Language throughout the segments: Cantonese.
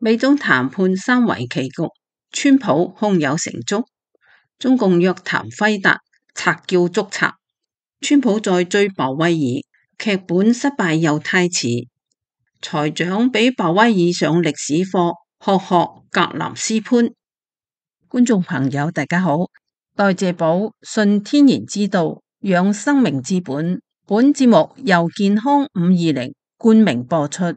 美中談判三圍棋局，川普胸有成竹，中共約談輝達，拆叫捉賊。川普在追鮑威爾，劇本失敗又太遲。財長俾鮑威爾上歷史課，學學格林斯潘。觀眾朋友大家好，代謝寶信天然之道，養生命之本。本節目由健康520冠名播出。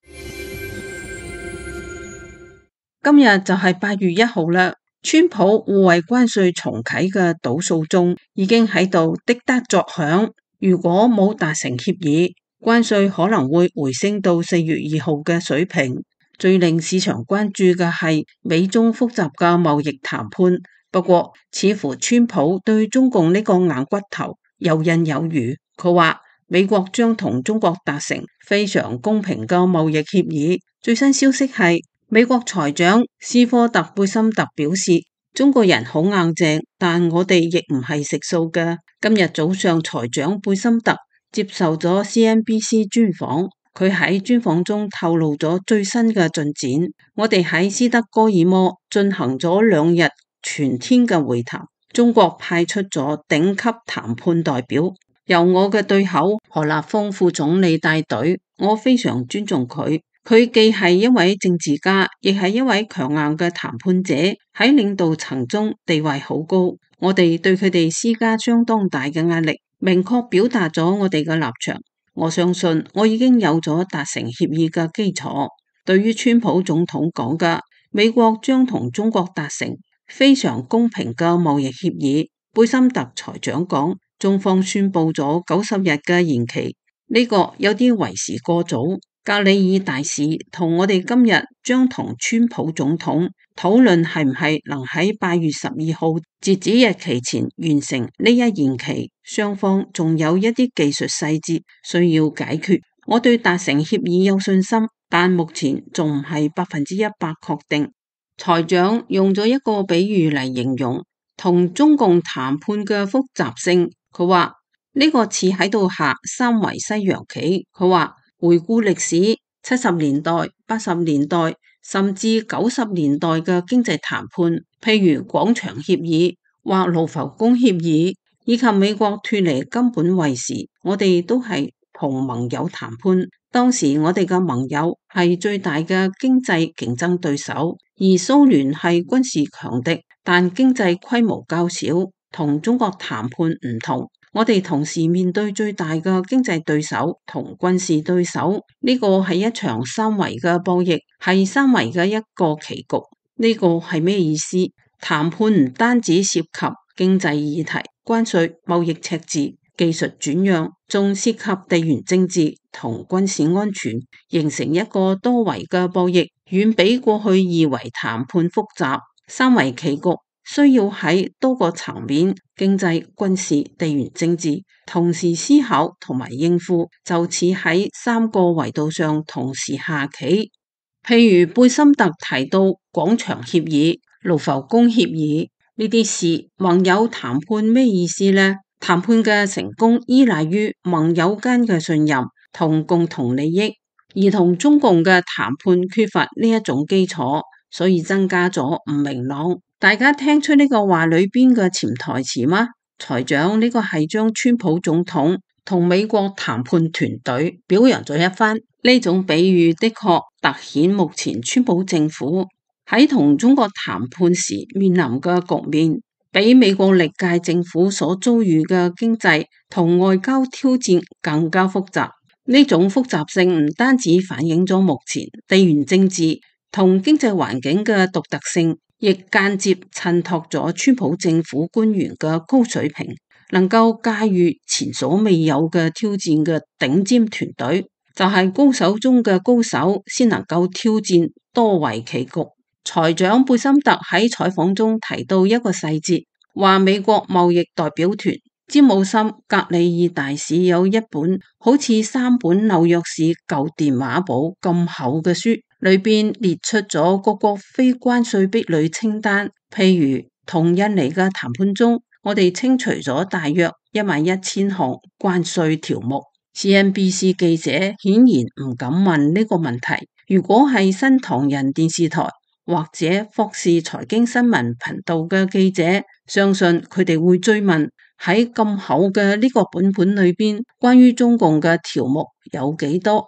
今日就係8月1號啦，川普互惠關稅重啟嘅倒數鐘已經喺度滴答作響。如果冇達成協議，關稅可能會回升到4月2號嘅水平。最令市場關注嘅係美中複雜嘅貿易談判。不過，似乎川普對中共呢個硬骨頭游刃有餘。佢話美國將同中國達成非常公平嘅貿易協議。最新消息係，美國財長斯科特貝森特表示，中國人好硬淨，但我哋亦唔係食素嘅。今日早上，財長貝森特接受咗 CNBC 專訪，佢喺專訪中透露咗最新嘅進展。我哋喺斯德哥爾摩進行咗2日全天嘅會談，中國派出咗頂級談判代表，由我嘅對口何立峰副總理帶隊，我非常尊重佢。佢既係一位政治家，亦係一位強硬嘅談判者，喺領導層中地位好高。我哋對佢哋施加相當大嘅壓力，明確表達咗我哋嘅立場。我相信我已經有咗達成協議嘅基礎。對於川普總統講嘅美國將同中國達成非常公平嘅貿易協議，貝森特財長講，中方宣布咗90日嘅延期，呢個有啲為時過早。格里爾大使同我哋今日將同川普總統討論係唔係能喺8月12號截止日期前完成呢一延期，雙方仲有一啲技術細節需要解決。我對達成協議有信心，但目前仲唔係100%確定。財長用咗一個比喻嚟形容同中共談判嘅複雜性，佢話呢個似喺度下三圍西洋棋。佢話回顧歷史，70年代、80年代甚至90年代嘅經濟談判，譬如廣場協議或盧浮宮協議，以及美國脫離金本位時，我哋都係同盟友談判。當時我哋嘅盟友係最大嘅經濟競爭對手，而蘇聯係軍事強敵，但經濟規模較小，同中國談判唔同。我哋同時面對最大嘅經濟對手同軍事對手，呢個係一場三圍嘅博弈，係三圍嘅一個棋局。呢個係咩意思？談判唔單止涉及經濟議題、關稅、貿易赤字、技術轉讓，仲涉及地緣政治同軍事安全，形成一個多圍嘅博弈，遠比過去2圍談判複雜。三圍棋局需要喺多個層面，經濟、軍事、地緣政治同時思考同埋應付，就似喺3個維度上同時下棋。譬如貝森特提到廣場協議、盧浮宮協議呢啲事，盟友談判咩意思呢？談判嘅成功依賴於盟友間嘅信任同共同利益，而同中共嘅談判缺乏呢一種基礎，所以增加咗唔明朗。大家聽出呢個話裏邊嘅潛台詞嗎？財長，呢個係將川普總統同美國談判團隊表揚咗一番。呢種比喻的確凸顯目前川普政府喺同中國談判時面臨嘅局面，比美國歷屆政府所遭遇嘅經濟同外交挑戰更加複雜。呢種複雜性唔單止反映咗目前地緣政治同經濟環境嘅獨特性，亦間接襯托咗川普政府官員嘅高水平，能夠駕馭前所未有嘅挑戰嘅頂尖團隊，就係高手中嘅高手，先能夠挑戰多圍棋局。財長貝森特喺採訪中提到一個細節，話美國貿易代表團詹姆森格里爾大使有一本好似3本紐約市舊電話簿咁厚嘅書，裏邊列出咗各國非關稅壁壘清單。譬如同印尼嘅談判中，我哋清除咗大約11000項關稅條目。CNBC 記者顯然唔敢問呢個問題， 如果係新唐人電視台或者霍士財經新聞頻道嘅記者，相信佢哋會追問喺咁厚嘅呢個本裏邊，關於中共嘅條目有幾多？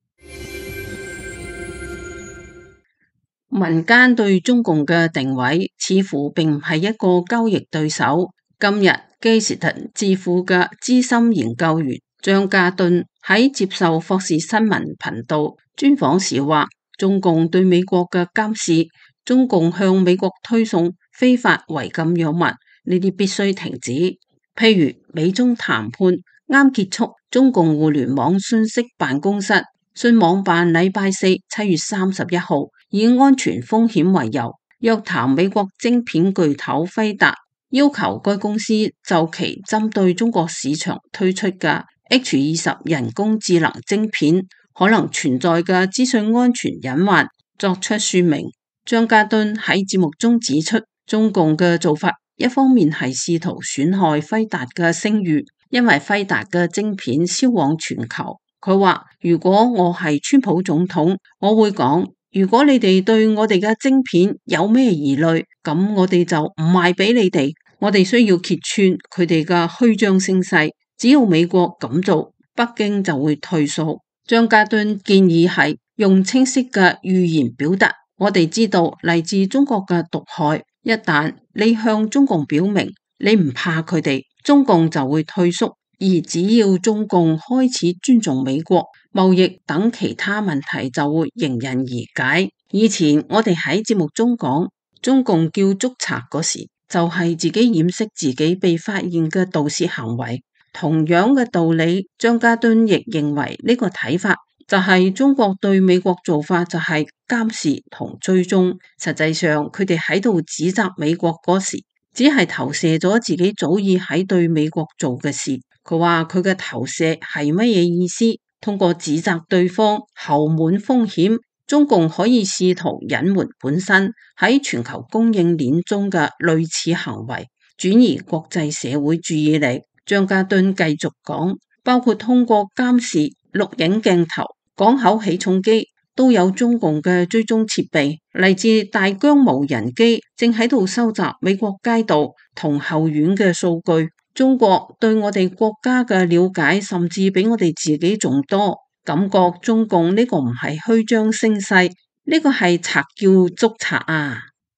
民間對中共嘅定位似乎並唔係一個交易對手。今日基士頓智庫嘅資深研究員張家敦喺接受霍士新聞頻道專訪時話，中共對美國嘅監視，中共向美國推送非法違禁藥物，呢啲必須停止。譬如美中談判啱結束，中共互聯網信息辦公室信網辦禮拜四7月31號以安全風險為由，約談美國晶片巨頭輝達，要求該公司就其針對中國市場推出嘅 H20人工智能晶片可能存在嘅資訊安全隱患作出說明。張家敦喺節目中指出，中共嘅做法一方面係試圖損害輝達嘅聲譽，因為輝達嘅晶片銷往全球。佢話，如果我係川普總統，我會講，如果你哋對我哋嘅晶片有咩疑慮，咁我哋就唔賣俾你哋。我哋需要揭穿佢哋嘅虛張聲勢，只要美國咁做，北京就會退縮。張家敦建議係用清晰嘅語言表達，我哋知道嚟自中國嘅毒害，一旦你向中共表明你唔怕佢哋，中共就會退縮。而只要中共開始尊重美國，貿易等其他問題就會迎刃而解。以前我哋喺節目中講，中共叫捉賊嗰時，就係自己掩飾自己被發現嘅盜竊行為。同樣嘅道理，張家敦亦認為呢個睇法就係中國對美國做法就係監視同追蹤。實際上佢哋喺度指責美國嗰時，只係投射咗自己早已喺對美國做嘅事。佢話佢嘅投射係乜嘢意思？通過指責對方後門風險，中共可以試圖隱瞞本身喺全球供應鏈中嘅類似行為，轉移國際社會注意力。張家敦繼續講，包括通過監視、錄影鏡頭、港口起重機都有中共嘅追蹤設備，嚟自大疆無人機正喺度收集美國街道同後院嘅數據。中國對我哋國家嘅了解甚至比我哋自己仲多，感覺中共呢個唔係虛張聲勢，呢個係賊叫捉賊啊！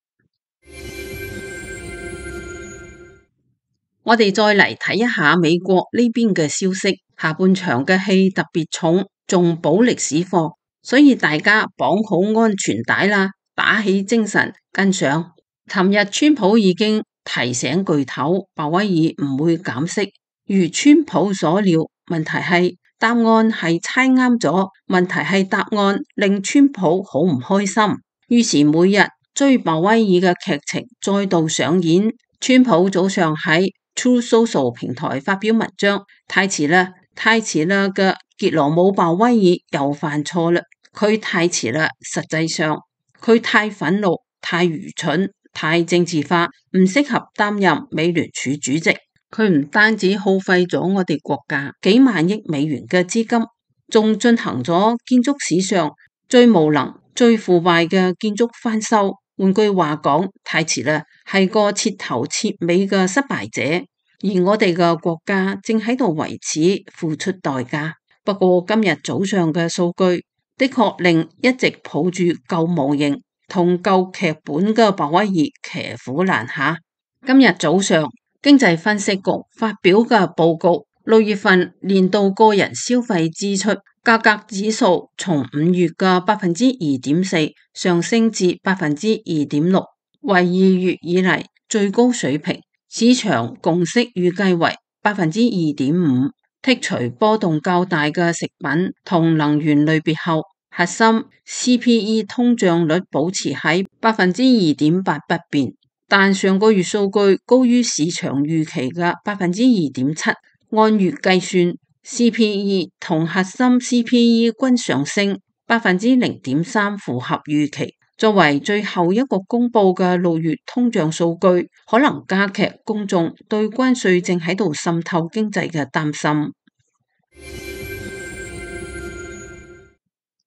我哋再嚟睇一下美國呢邊嘅消息，下半場嘅戲特別重，仲補歷史課，所以大家綁好安全帶啦，打起精神跟上。尋日川普已經提醒巨頭鮑威爾唔會減息，如川普所料，問題係答案係猜啱咗，問題係答案令川普好唔開心，於是每日追鮑威爾嘅劇情再度上演。川普早上喺 Truth Social 平台發表文章，太遲啦，太遲啦嘅傑羅姆鮑威爾又犯錯啦，佢太遲啦，實際上佢太憤怒、太愚蠢、太政治化，唔適合擔任美聯儲主席。佢唔單止耗費咗我哋國家幾萬億美元嘅資金，仲進行咗建築史上最無能、最腐敗嘅建築翻修。換句話講，太遲啦，係個徹頭徹尾嘅失敗者。而我哋嘅國家正喺度為此付出代價。不過今日早上嘅數據的確令一直抱住舊模型同舊劇本嘅鮑威爾騎虎難下。今日早上經濟分析局發表嘅報告，6月份年度個人消費支出價格指數從5月嘅2.4%上升至2.6%，為2月以嚟最高水平。市場共識預計為2.5%，剔除波動較大嘅食品同能源類別後，核心 CPE 通脹率保持喺2.8%不變，但上個月數據高於市場預期嘅2.7%，按月計算 CPE 同核心 CPE 均上升0.3%，符合預期。作為最後一個公布嘅6月通脹數據，可能加劇公眾對關稅正喺度滲透經濟嘅擔心。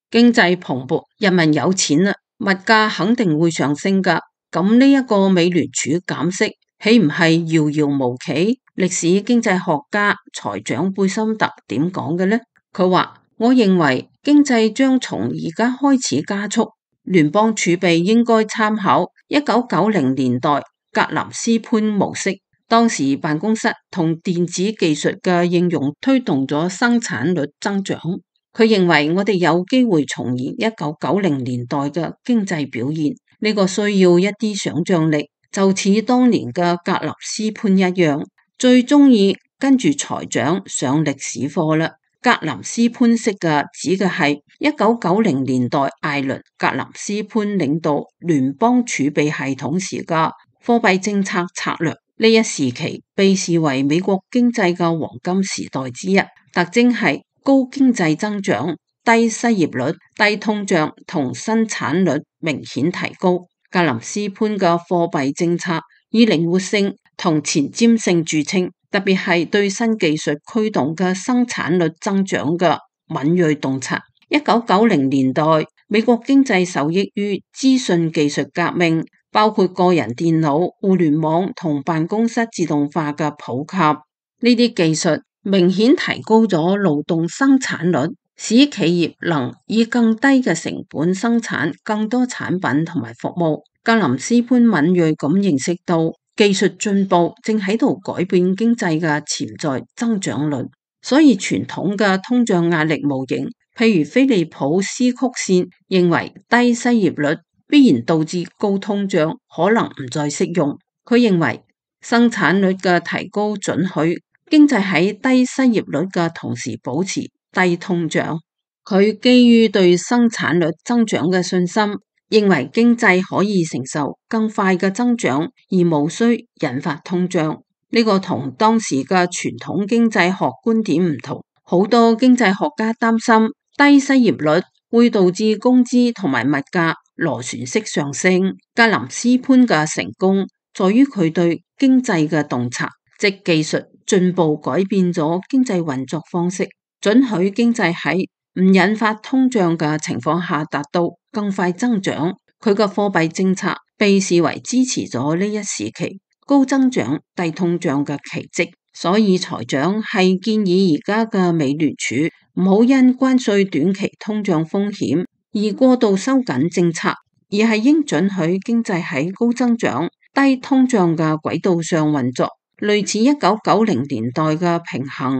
經濟蓬勃，人民有錢啦，物價肯定會上升噶。咁呢一個美聯儲減息，豈唔係遙遙無期？歷史經濟學家財長貝森特點講嘅呢？佢話：我認為經濟將從而家開始加速，聯邦儲備應該參考1990年代格林斯潘模式。當時辦公室同電子技術嘅應用推動咗生產率增長。佢認為我哋有機會重現1990年代嘅經濟表現，呢個需要一啲想象力，就似當年嘅格林斯潘一樣。最中意跟住財長上歷史課啦。格林斯潘式嘅指嘅係1990年代艾倫格林斯潘領導聯邦儲備系統時嘅貨幣政策策略。呢一時期被視為美國經濟嘅黃金時代之一，特徵係高經濟增長、低失業率、低通脹同生產率明顯提高。格林斯潘嘅貨幣政策以靈活性同前瞻性著稱，特別係對新技術驅動嘅生產率增長嘅敏銳洞察。1990年代，美國經濟受益於資訊技術革命，包括個人電腦、互聯網同辦公室自動化嘅普及。呢啲技術明顯提高咗勞動生產率，使企業能以更低嘅成本生產更多產品同埋服務。格林斯潘敏銳咁認識到，技術進步正喺度改變經濟嘅潛在增長率，所以傳統嘅通脹壓力模型，譬如菲利普斯曲線，認為低失業率必然導致高通脹，可能唔再適用。佢認為生產率嘅提高准許經濟喺低失業率嘅同時保持低通脹。佢基於對生產率增長嘅信心，認為經濟可以承受更快嘅增長，而無需引發通脹。呢個同當時嘅傳統經濟學觀點唔同。好多經濟學家擔心低失業率會導致工資同埋物價螺旋式上升。格林斯潘嘅成功在於佢對經濟嘅洞察，即技術進步改變咗經濟運作方式，准許經濟喺唔引發通脹嘅情況下達到更快增長。佢嘅貨幣政策被視為支持咗呢一時期高增長低通脹嘅奇蹟。所以財長係建議而家嘅美聯儲唔好因關稅短期通脹風險而過度收緊政策，而係應准許經濟喺高增長低通脹嘅軌道上運作，類似1990年代嘅平衡。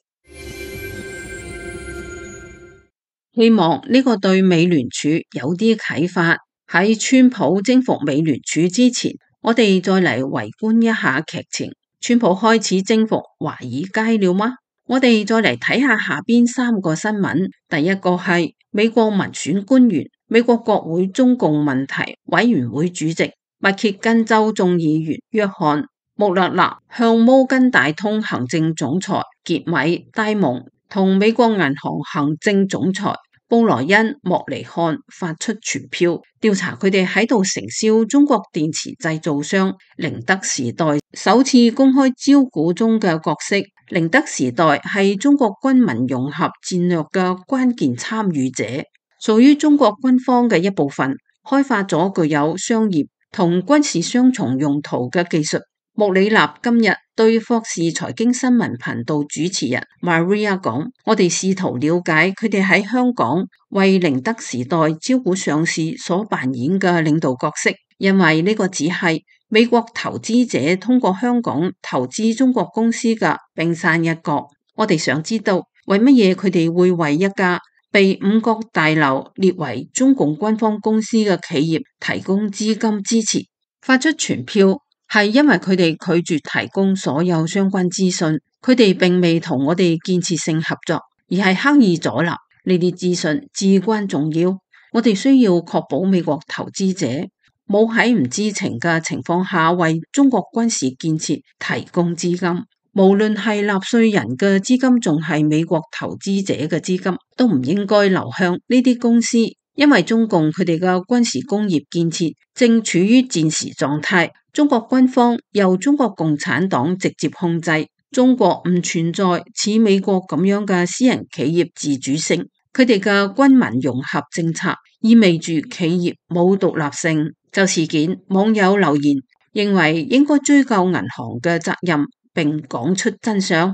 希望呢個對美聯儲有啲啟發。喺川普征服美聯儲之前，我哋再嚟圍觀一下劇情。川普開始征服華爾街了嗎？我哋再嚟睇下下邊3個新聞。第一個係美國民選官員，美國國會中共問題委員會主席密歇根州眾議員約翰穆勒納向摩根大通行政總裁傑米戴蒙同美國銀行行政總裁布萊恩莫尼漢發出傳票，調查佢哋喺度承銷中國電池製造商寧德時代首次公開招股中嘅角色。寧德時代係中國軍民融合戰略嘅關鍵參與者，屬於中國軍方嘅一部分，開發咗具有商業同軍事雙重用途嘅技術。穆里納今日對霍士財經新聞頻道主持人 Maria 講：我哋試圖了解佢哋喺香港為寧德時代招股上市所扮演嘅領導角色，因為呢個只係美國投資者通過香港投資中國公司嘅冰山一角。我哋想知道為乜嘢佢哋會為一家被五角大樓列為中共軍方公司嘅企業提供資金支持。發出傳票係因為佢哋拒絕提供所有相關資訊，佢哋並未同我哋建設性合作，而係刻意阻撓。呢啲資訊至關重要，我哋需要確保美國投資者冇喺唔知情嘅情況下為中國軍事建設提供資金。無論係納稅人嘅資金，仲係美國投資者嘅資金，都唔應該流向呢啲公司，因為中共佢哋嘅軍事工業建設正處於戰時狀態。中國軍方由中國共產黨直接控制，中國唔存在似美國咁樣嘅私人企業自主性。 佢哋嘅軍民融合政策意味住企業冇獨立性。就事件，網友留言認為應該追究銀行嘅責任，並講出真相。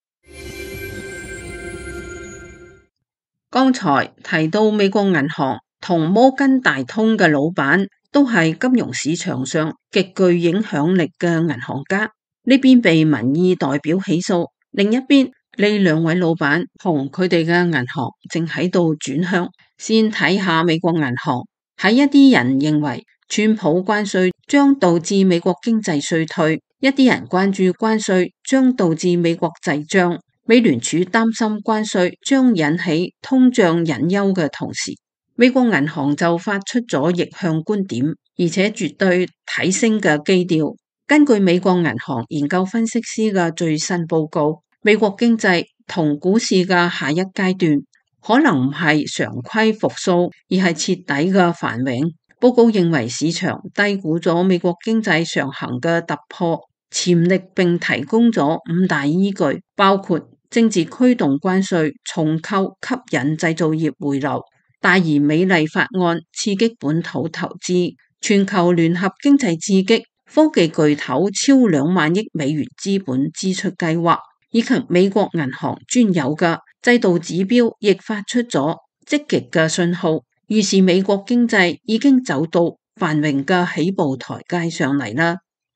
剛才提到美國銀行同摩根大通嘅老闆都係金融市場上極具影響力嘅銀行家，呢邊被民意代表起訴，另一邊呢兩位老闆同佢哋嘅銀行正喺度轉向。先睇下美國銀行，喺一啲人認為川普關稅將導致美國經濟衰退，一啲人關注關稅將導致美國滯脹。美聯儲擔心關稅將引起通脹隱憂嘅同時，美國銀行就發出咗逆向觀點，而且絕對睇升嘅基調。根據美國銀行研究分析師嘅最新報告，美國經濟同股市嘅下一階段可能唔係常規復甦，而係徹底嘅繁榮。報告認為市場低估咗美國經濟上行嘅突破潛力，並提供咗5大依據，包括政治驅動關稅重構吸引製造業回流，大而美麗法案刺激本土投資，全球聯合經濟刺激，科技巨頭超2萬億美元資本支出計劃，以及美國銀行專有嘅制度指標亦發出咗積極嘅信號，預示美國經濟已經走到繁榮嘅起步台階上嚟啦。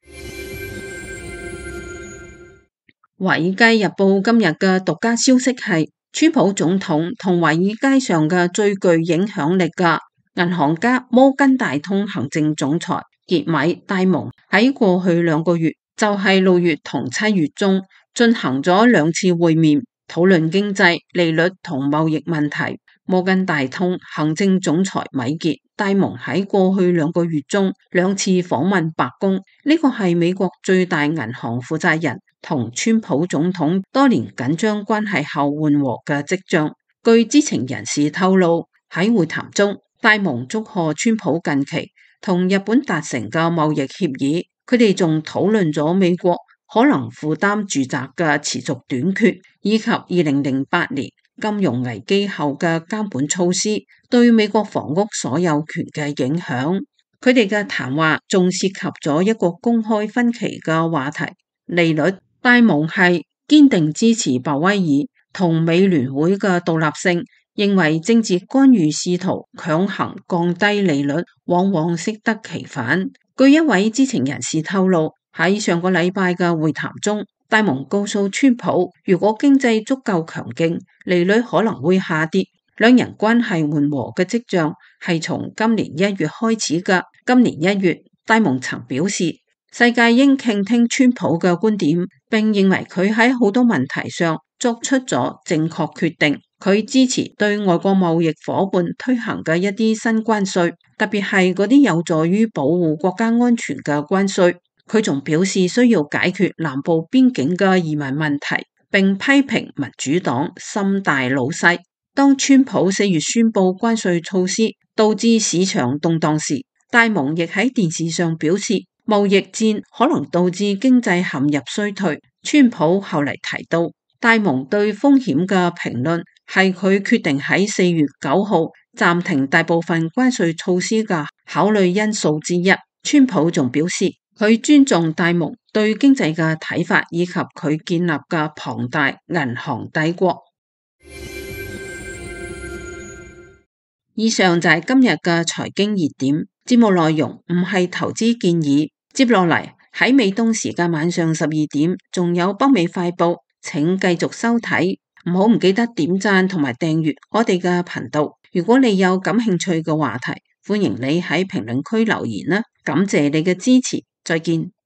華爾街日報今日嘅獨家消息係，川普總統同華爾街上嘅最具影響力嘅銀行家摩根大通行政總裁傑米戴蒙喺過去2個月，就係6月同7月中進行咗2次會面，討論經濟、利率同貿易問題。摩根大通行政總裁米傑戴蒙喺過去2個月中2次訪問白宮，呢個係美國最大銀行負責人同川普總統多年緊張關係後緩和嘅跡象。據知情人士透露，喺會談中，戴蒙祝賀川普近期同日本達成嘅貿易協議，佢哋仲討論咗美國可能負擔住宅嘅持續短缺，以及2008年金融危機後嘅監管措施對美國房屋所有權嘅影響。佢哋嘅談話仲涉及咗一個公開分歧嘅話題——利率。戴蒙係堅定支持鮑威爾同美聯會嘅獨立性，認為政治干預試圖強行降低利率，往往適得其反。據一位知情人士透露，喺上個禮拜嘅會談中，戴蒙告訴川普，如果經濟足夠強勁，利率可能會下跌。兩人關係緩和嘅跡象係從今年1月開始嘅。今年1月，戴蒙曾表示，世界應傾聽川普嘅觀點，並認為佢喺好多問題上作出咗正確決定。佢支持對外國貿易夥伴推行嘅一啲新關稅，特別係嗰啲有助於保護國家安全嘅關稅。佢仲表示需要解決南部邊境嘅移民問題，並批評民主黨心大老細。當川普4月宣布關稅措施導致市場動盪時，戴蒙亦喺電視上表示，貿易戰可能導致經濟陷入衰退。川普後嚟提到，戴蒙對風險嘅評論係佢決定喺4月9號暫停大部分關稅措施嘅考慮因素之一。川普仲表示，佢尊重戴蒙對經濟嘅睇法，以及佢建立嘅龐大銀行帝國。以上就係今日嘅財經熱點，節目內容唔係投資建議。接落嚟喺美東時間晚上12點，仲有北美快報，請繼續收睇。唔記得點讚同埋訂閱我哋嘅頻道。如果你有感興趣嘅話題，歡迎你喺評論區留言啦。感謝你嘅支持，再見。